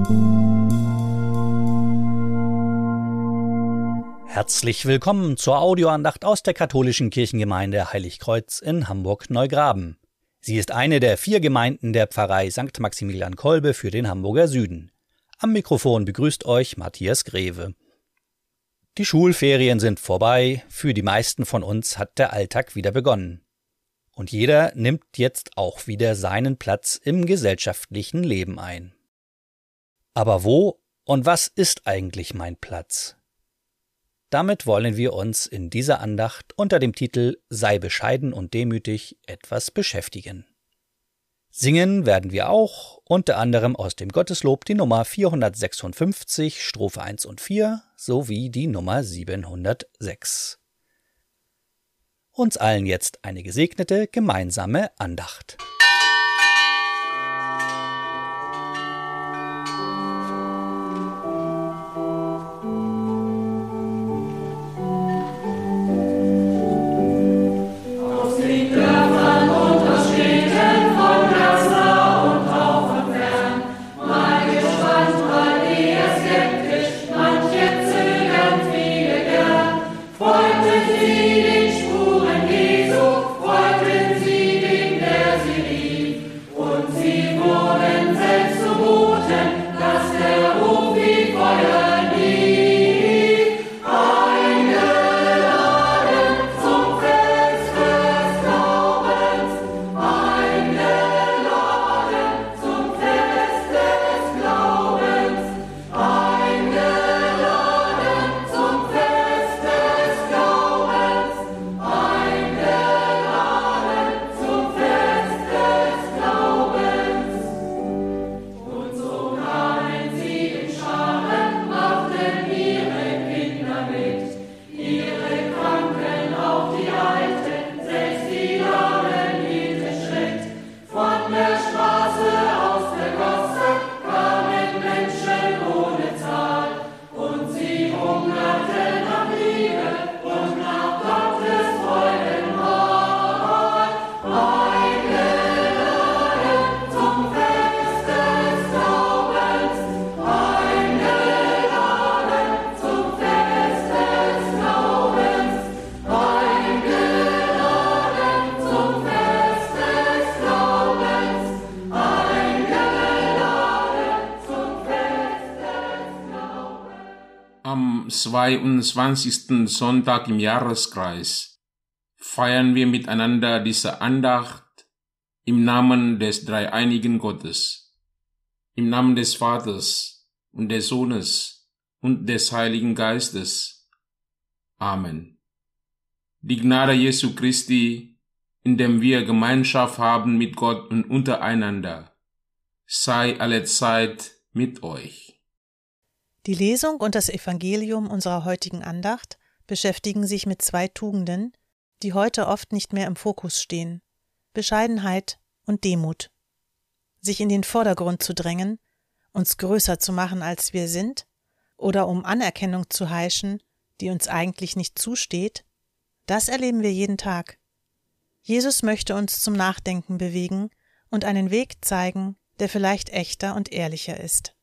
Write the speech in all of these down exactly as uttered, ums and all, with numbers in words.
Herzlich willkommen zur Audioandacht aus der katholischen Kirchengemeinde Heiligkreuz in Hamburg-Neugraben. Sie ist eine der vier Gemeinden der Pfarrei Sankt Maximilian Kolbe für den Hamburger Süden. Am Mikrofon begrüßt euch Matthias Greve. Die Schulferien sind vorbei, für die meisten von uns hat der Alltag wieder begonnen. Und jeder nimmt jetzt auch wieder seinen Platz im gesellschaftlichen Leben ein. Aber wo und was ist eigentlich mein Platz? Damit wollen wir uns in dieser Andacht unter dem Titel »Sei bescheiden und demütig« etwas beschäftigen. Singen werden wir auch, unter anderem aus dem Gotteslob die Nummer vierhundertsechsundfünfzig, Strophe eins und vier, sowie die Nummer siebenhundertsechs. Uns allen jetzt eine gesegnete gemeinsame Andacht. Am zweiundzwanzigsten Sonntag im Jahreskreis feiern wir miteinander diese Andacht im Namen des dreieinigen Gottes, im Namen des Vaters und des Sohnes und des Heiligen Geistes. Amen. Die Gnade Jesu Christi, in dem wir Gemeinschaft haben mit Gott und untereinander, sei allezeit mit euch. Die Lesung und das Evangelium unserer heutigen Andacht beschäftigen sich mit zwei Tugenden, die heute oft nicht mehr im Fokus stehen: Bescheidenheit und Demut. Sich in den Vordergrund zu drängen, uns größer zu machen, als wir sind, oder um Anerkennung zu heischen, die uns eigentlich nicht zusteht, das erleben wir jeden Tag. Jesus möchte uns zum Nachdenken bewegen und einen Weg zeigen, der vielleicht echter und ehrlicher ist.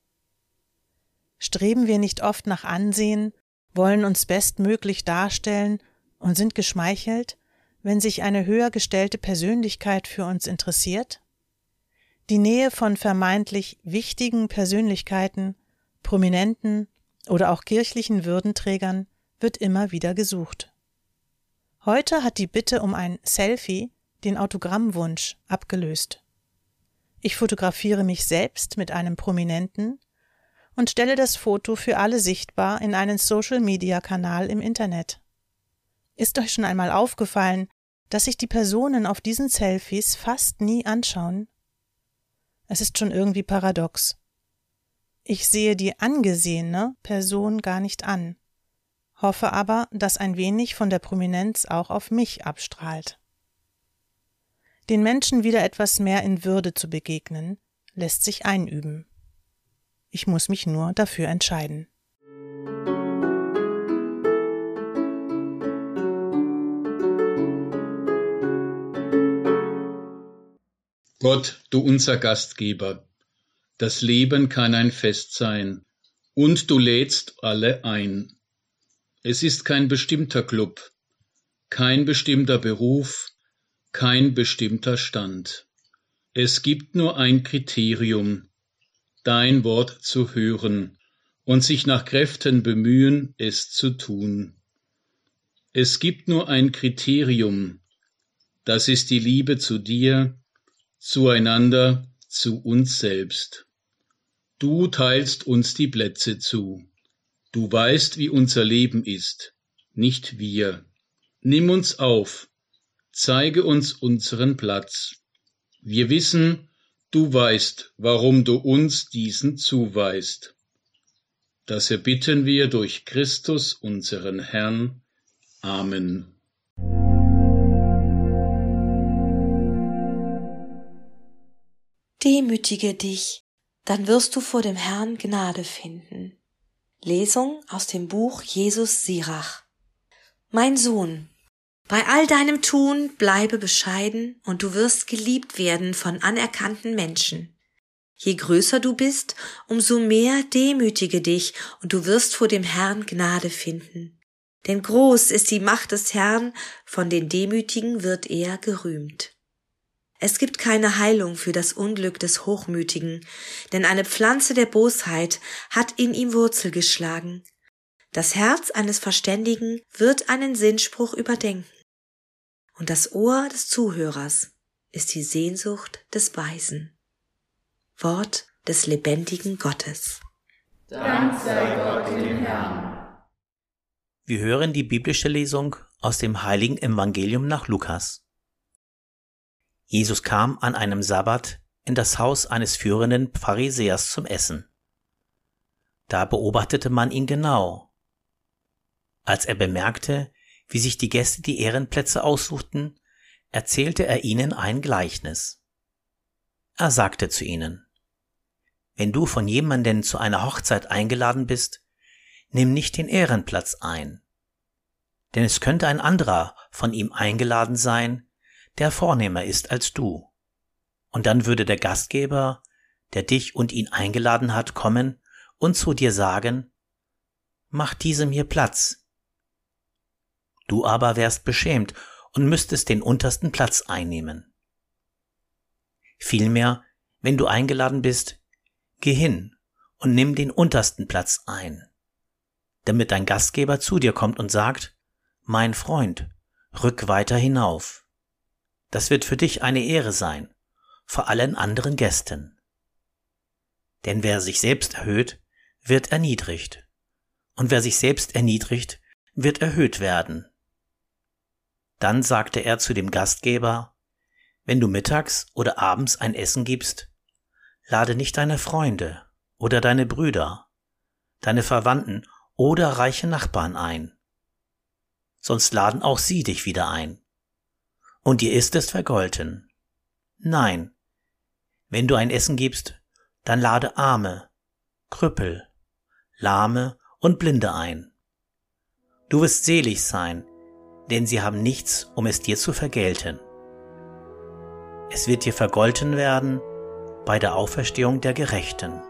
Streben wir nicht oft nach Ansehen, wollen uns bestmöglich darstellen und sind geschmeichelt, wenn sich eine höher gestellte Persönlichkeit für uns interessiert? Die Nähe von vermeintlich wichtigen Persönlichkeiten, Prominenten oder auch kirchlichen Würdenträgern wird immer wieder gesucht. Heute hat die Bitte um ein Selfie den Autogrammwunsch abgelöst. Ich fotografiere mich selbst mit einem Prominenten und stelle das Foto für alle sichtbar in einen Social-Media-Kanal im Internet. Ist euch schon einmal aufgefallen, dass sich die Personen auf diesen Selfies fast nie anschauen? Es ist schon irgendwie paradox. Ich sehe die angesehene Person gar nicht an, hoffe aber, dass ein wenig von der Prominenz auch auf mich abstrahlt. Den Menschen wieder etwas mehr in Würde zu begegnen, lässt sich einüben. Ich muss mich nur dafür entscheiden. Gott, du unser Gastgeber, Das Leben kann ein Fest sein, und du lädst alle ein. Es ist kein bestimmter Club, kein bestimmter Beruf, kein bestimmter Stand. Es gibt nur ein Kriterium, dein Wort zu hören und sich nach Kräften bemühen, es zu tun. Es gibt nur ein Kriterium, das ist die Liebe zu dir, zueinander, zu uns selbst. Du teilst uns die Plätze zu. Du weißt, wie unser Leben ist, nicht wir. Nimm uns auf, zeige uns unseren Platz. Wir wissen, du weißt, warum du uns diesen zuweist. Das erbitten wir durch Christus, unseren Herrn. Amen. Demütige dich, dann wirst du vor dem Herrn Gnade finden. Lesung aus dem Buch Jesus Sirach. Mein Sohn, bei all deinem Tun bleibe bescheiden und du wirst geliebt werden von anerkannten Menschen. Je größer du bist, umso mehr demütige dich und du wirst vor dem Herrn Gnade finden. Denn groß ist die Macht des Herrn, von den Demütigen wird er gerühmt. Es gibt keine Heilung für das Unglück des Hochmütigen, denn eine Pflanze der Bosheit hat in ihm Wurzel geschlagen. Das Herz eines Verständigen wird einen Sinnspruch überdenken, und das Ohr des Zuhörers ist die Sehnsucht des Weisen. Wort des lebendigen Gottes. Dank sei Gott dem Herrn. Wir hören die biblische Lesung aus dem heiligen Evangelium nach Lukas. Jesus kam an einem Sabbat in das Haus eines führenden Pharisäers zum Essen. Da beobachtete man ihn genau. Als er bemerkte, wie sich die Gäste die Ehrenplätze aussuchten, erzählte er ihnen ein Gleichnis. Er sagte zu ihnen: Wenn du von jemandem zu einer Hochzeit eingeladen bist, nimm nicht den Ehrenplatz ein. Denn es könnte ein anderer von ihm eingeladen sein, der vornehmer ist als du. Und dann würde der Gastgeber, der dich und ihn eingeladen hat, kommen und zu dir sagen: Mach diesem hier Platz. Du aber wärst beschämt und müsstest den untersten Platz einnehmen. Vielmehr, wenn du eingeladen bist, geh hin und nimm den untersten Platz ein, damit dein Gastgeber zu dir kommt und sagt: Mein Freund, rück weiter hinauf. Das wird für dich eine Ehre sein, vor allen anderen Gästen. Denn wer sich selbst erhöht, wird erniedrigt, und wer sich selbst erniedrigt, wird erhöht werden. Dann sagte er zu dem Gastgeber: Wenn du mittags oder abends ein Essen gibst, lade nicht deine Freunde oder deine Brüder, deine Verwandten oder reiche Nachbarn ein. Sonst laden auch sie dich wieder ein. Und dir ist es vergolten. Nein, wenn du ein Essen gibst, dann lade Arme, Krüppel, Lahme und Blinde ein. Du wirst selig sein, denn sie haben nichts, um es dir zu vergelten. Es wird dir vergolten werden bei der Auferstehung der Gerechten.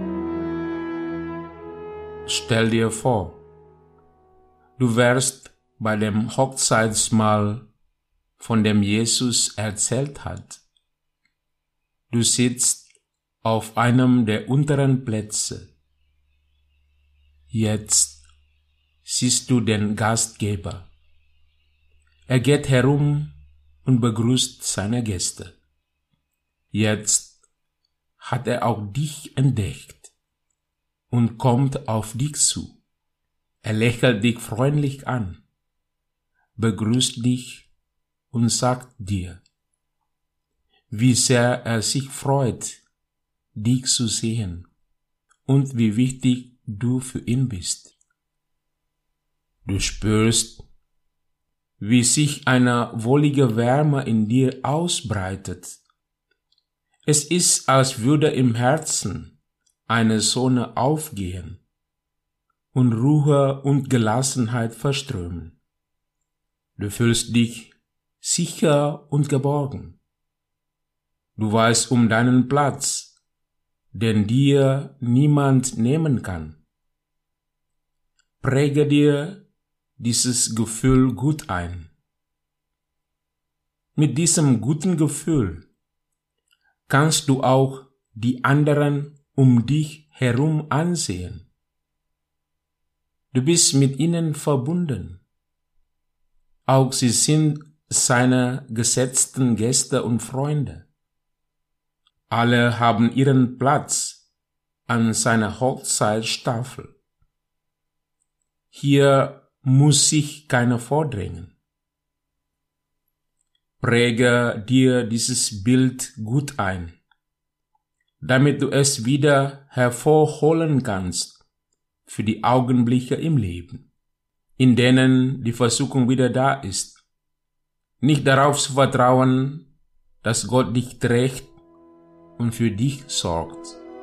Stell dir vor, du wärst bei dem Hochzeitsmahl, von dem Jesus erzählt hat. Du sitzt auf einem der unteren Plätze. Jetzt siehst du den Gastgeber. Er geht herum und begrüßt seine Gäste. Jetzt hat er auch dich entdeckt und kommt auf dich zu. Er lächelt dich freundlich an, begrüßt dich und sagt dir, wie sehr er sich freut, dich zu sehen und wie wichtig du für ihn bist. Du spürst, wie sich eine wohlige Wärme in dir ausbreitet. Es ist, als würde im Herzen eine Sonne aufgehen und Ruhe und Gelassenheit verströmen. Du fühlst dich sicher und geborgen. Du weißt um deinen Platz, den dir niemand nehmen kann. Präge dir dieses Gefühl gut ein. Mit diesem guten Gefühl kannst du auch die anderen um dich herum ansehen. Du bist mit ihnen verbunden. Auch sie sind seine gesetzten Gäste und Freunde. Alle haben ihren Platz an seiner Hochzeitstafel. Hier muss sich keiner vordrängen. Präge dir dieses Bild gut ein, damit du es wieder hervorholen kannst für die Augenblicke im Leben, in denen die Versuchung wieder da ist. Nicht darauf zu vertrauen, dass Gott dich trägt und für dich sorgt.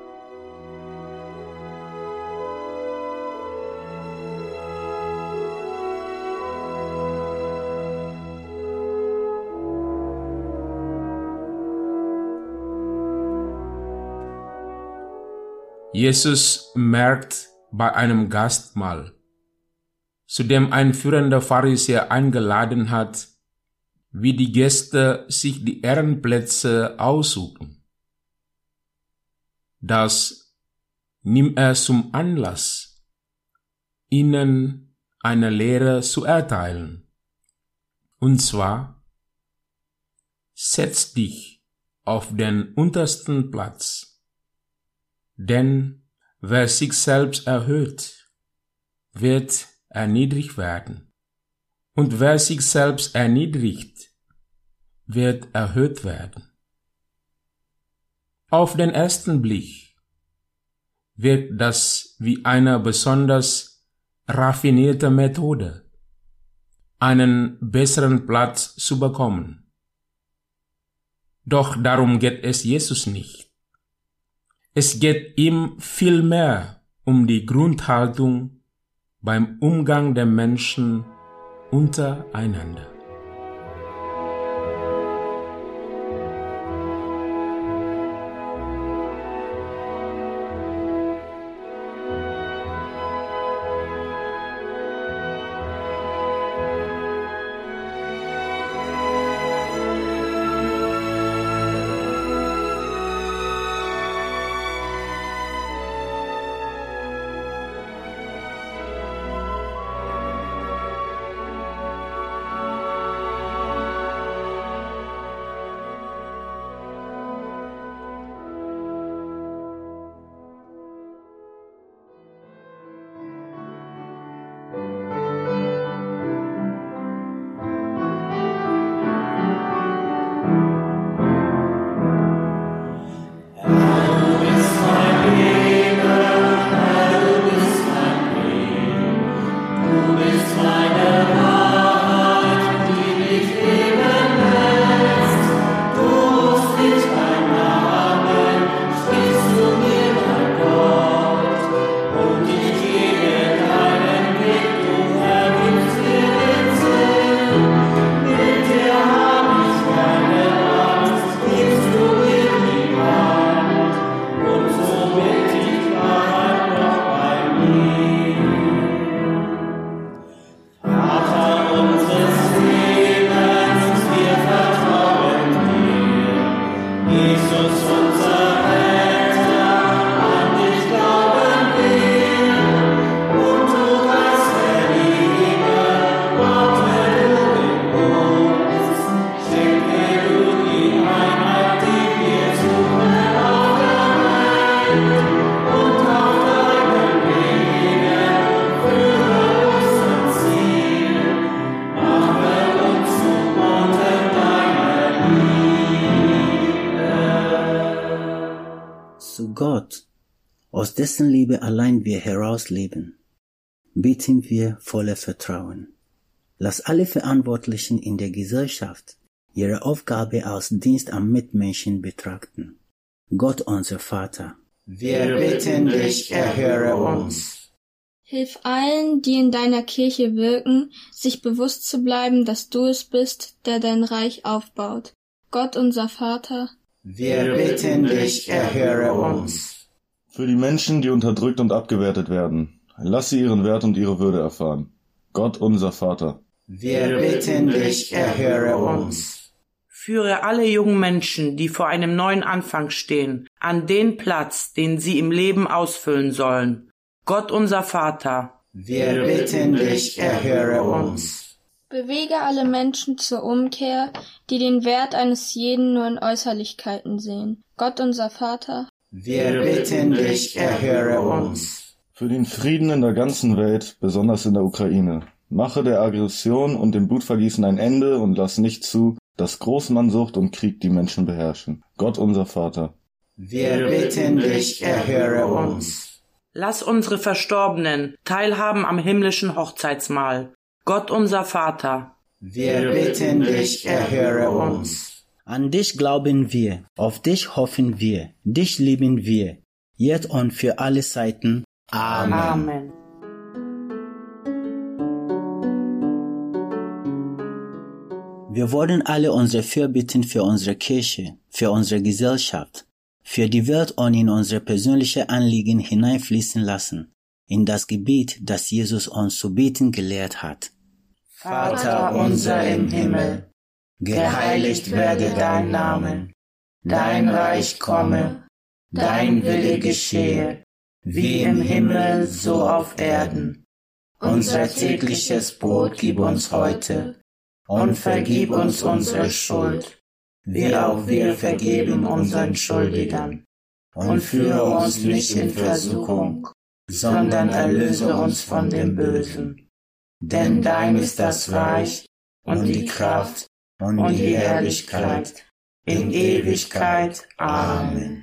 Jesus merkt bei einem Gastmahl, zu dem ein führender Pharisäer eingeladen hat, wie die Gäste sich die Ehrenplätze aussuchen. Das nimmt er zum Anlass, ihnen eine Lehre zu erteilen. Und zwar, setz dich auf den untersten Platz, denn wer sich selbst erhöht, wird erniedrigt werden. Und wer sich selbst erniedrigt, wird erhöht werden. Auf den ersten Blick wirkt das wie eine besonders raffinierte Methode, einen besseren Platz zu bekommen. Doch darum geht es Jesus nicht. Es geht ihm vielmehr um die Grundhaltung beim Umgang der Menschen untereinander. Gott, aus dessen Liebe allein wir herausleben, bitten wir voller Vertrauen. Lass alle Verantwortlichen in der Gesellschaft ihre Aufgabe als Dienst am Mitmenschen betrachten. Gott, unser Vater, wir bitten dich, erhöre uns. Hilf allen, die in deiner Kirche wirken, sich bewusst zu bleiben, dass du es bist, der dein Reich aufbaut. Gott, unser Vater, wir bitten dich, erhöre uns. Für die Menschen, die unterdrückt und abgewertet werden, lass sie ihren Wert und ihre Würde erfahren. Gott, unser Vater, wir bitten dich, erhöre uns. Führe alle jungen Menschen, die vor einem neuen Anfang stehen, an den Platz, den sie im Leben ausfüllen sollen. Gott, unser Vater, wir bitten dich, erhöre uns. Bewege alle Menschen zur Umkehr, die den Wert eines jeden nur in Äußerlichkeiten sehen. Gott, unser Vater, wir bitten dich, erhöre uns. Für den Frieden in der ganzen Welt, besonders in der Ukraine, mache der Aggression und dem Blutvergießen ein Ende und lass nicht zu, dass Großmannsucht und Krieg die Menschen beherrschen. Gott, unser Vater, wir bitten dich, erhöre uns. Lass unsere Verstorbenen teilhaben am himmlischen Hochzeitsmahl. Gott, unser Vater, wir bitten dich, erhöre uns. An dich glauben wir, auf dich hoffen wir, dich lieben wir, jetzt und für alle Zeiten. Amen. Amen. Wir wollen alle unsere Fürbitten für unsere Kirche, für unsere Gesellschaft, für die Welt und in unsere persönlichen Anliegen hineinfließen lassen, in das Gebet, das Jesus uns zu beten gelehrt hat. Vater unser im Himmel, geheiligt werde dein Name, dein Reich komme, dein Wille geschehe, wie im Himmel so auf Erden. Unser tägliches Brot gib uns heute und vergib uns unsere Schuld, wie auch wir vergeben unseren Schuldigern. Und führe uns nicht in Versuchung, sondern erlöse uns von dem Bösen. Denn dein ist das Reich und die Kraft und die Herrlichkeit in Ewigkeit. Amen.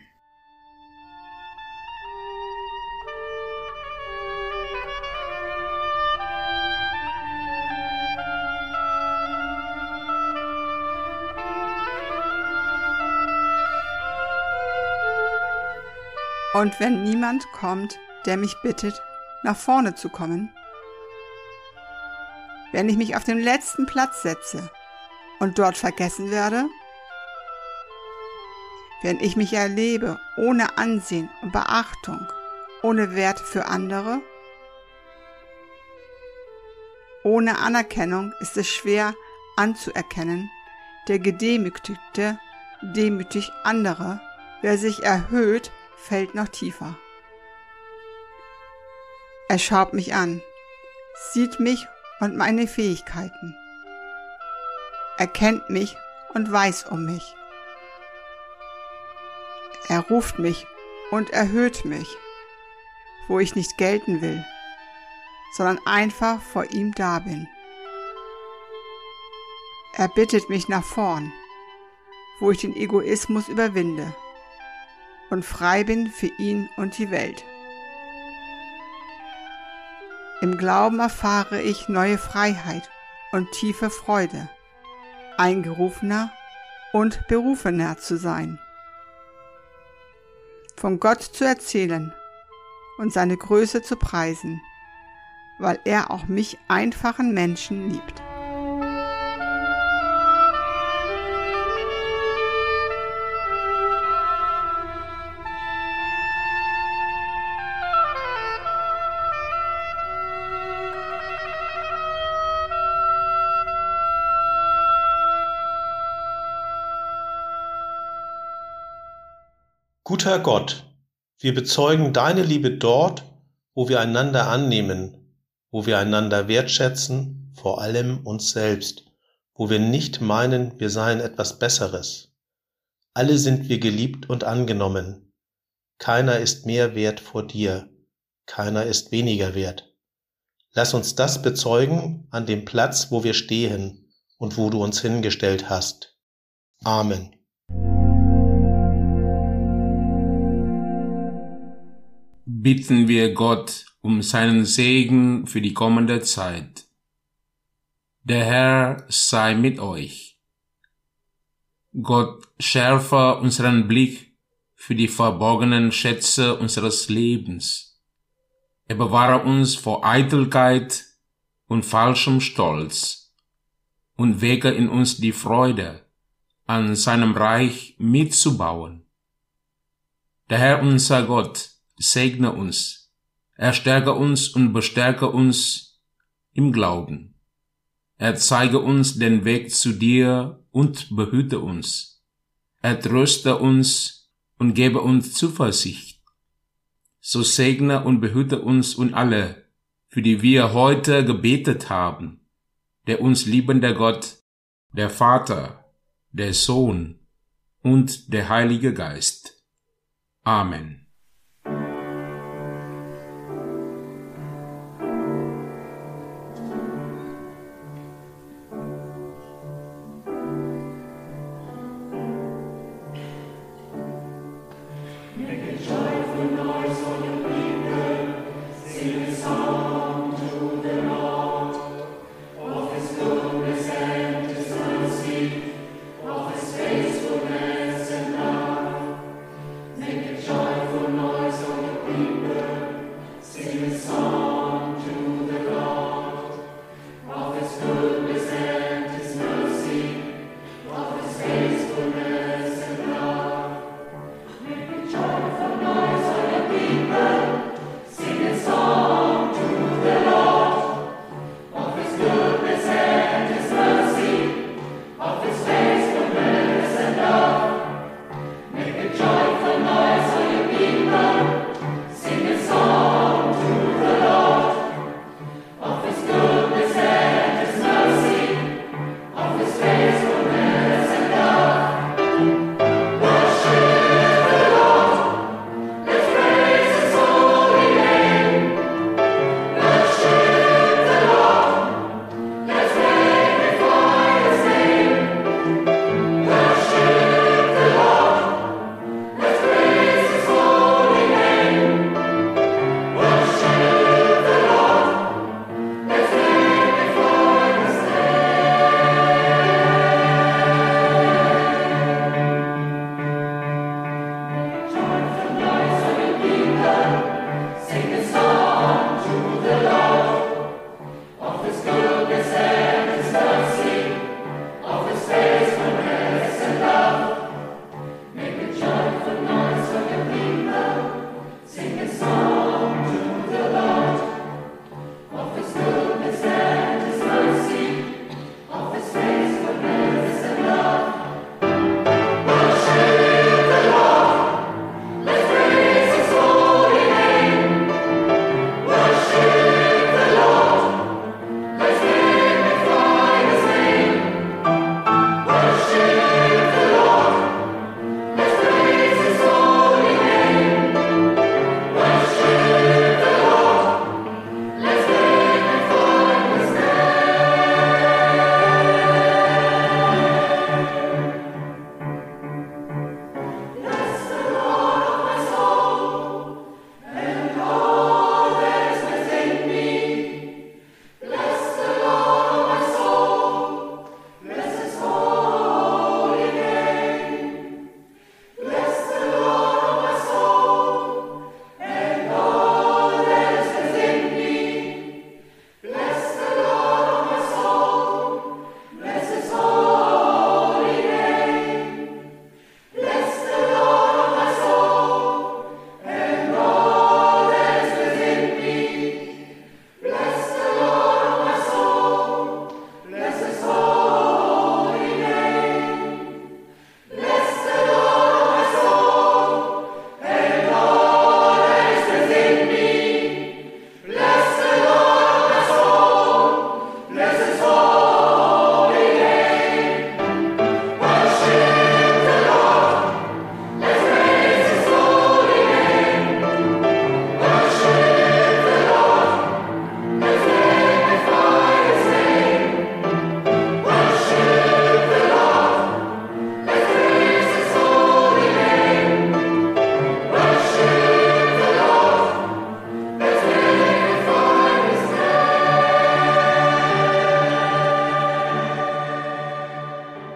Und wenn niemand kommt, der mich bittet, nach vorne zu kommen, wenn ich mich auf den letzten Platz setze und dort vergessen werde, wenn ich mich erlebe ohne Ansehen und Beachtung, ohne Wert für andere, ohne Anerkennung ist es schwer anzuerkennen, der Gedemütigte demütigt andere, wer sich erhöht, fällt noch tiefer. Er schaut mich an, sieht mich und meine Fähigkeiten. Er kennt mich und weiß um mich. Er ruft mich und erhöht mich, wo ich nicht gelten will, sondern einfach vor ihm da bin. Er bittet mich nach vorn, wo ich den Egoismus überwinde und frei bin für ihn und die Welt. Im Glauben erfahre ich neue Freiheit und tiefe Freude, eingerufener und berufener zu sein, von Gott zu erzählen und seine Größe zu preisen, weil er auch mich einfachen Menschen liebt. Guter Gott, wir bezeugen deine Liebe dort, wo wir einander annehmen, wo wir einander wertschätzen, vor allem uns selbst, wo wir nicht meinen, wir seien etwas Besseres. Alle sind wir geliebt und angenommen. Keiner ist mehr wert vor dir, keiner ist weniger wert. Lass uns das bezeugen an dem Platz, wo wir stehen und wo du uns hingestellt hast. Amen. bitten wir Gott um seinen Segen für die kommende Zeit. Der Herr sei mit euch. Gott schärfe unseren Blick für die verborgenen Schätze unseres Lebens. Er bewahre uns vor Eitelkeit und falschem Stolz und wecke in uns die Freude, an seinem Reich mitzubauen. Der Herr unser Gott segne uns, er stärke uns und bestärke uns im Glauben. Er zeige uns den Weg zu dir und behüte uns. Er tröste uns und gebe uns Zuversicht. So segne und behüte uns und alle, für die wir heute gebetet haben, der uns liebende Gott, der Vater, der Sohn und der Heilige Geist. Amen. Joyful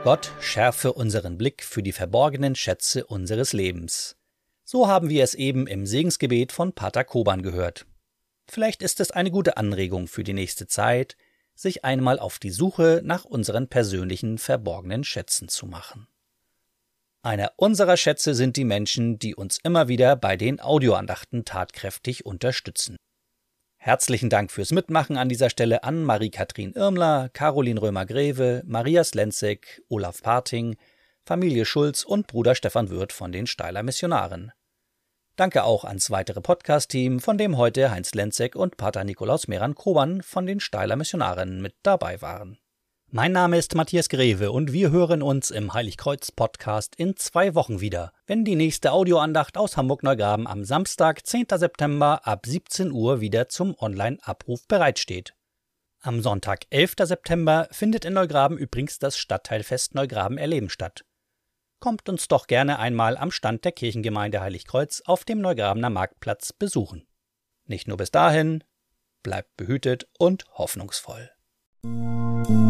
Gott schärfe unseren Blick für die verborgenen Schätze unseres Lebens. So haben wir es eben im Segensgebet von Pater Koban gehört. Vielleicht ist es eine gute Anregung für die nächste Zeit, sich einmal auf die Suche nach unseren persönlichen verborgenen Schätzen zu machen. Einer unserer Schätze sind die Menschen, die uns immer wieder bei den Audioandachten tatkräftig unterstützen. Herzlichen Dank fürs Mitmachen an dieser Stelle an Marie-Kathrin Irmler, Caroline Römer-Greve, Maria Slenzek, Olaf Parting, Familie Schulz und Bruder Stefan Würth von den Steyler Missionaren. Danke auch ans weitere Podcast-Team, von dem heute Heinz Lenzek und Pater Nikolaus Meran-Koban von den Steyler Missionaren mit dabei waren. Mein Name ist Matthias Greve und wir hören uns im Heiligkreuz-Podcast in zwei Wochen wieder, wenn die nächste Audioandacht aus Hamburg-Neugraben am Samstag, zehnten September ab siebzehn Uhr wieder zum Online-Abruf bereitsteht. Am Sonntag, elften September, findet in Neugraben übrigens das Stadtteilfest Neugraben Erleben statt. Kommt uns doch gerne einmal am Stand der Kirchengemeinde Heiligkreuz auf dem Neugrabener Marktplatz besuchen. Nicht nur bis dahin, bleibt behütet und hoffnungsvoll.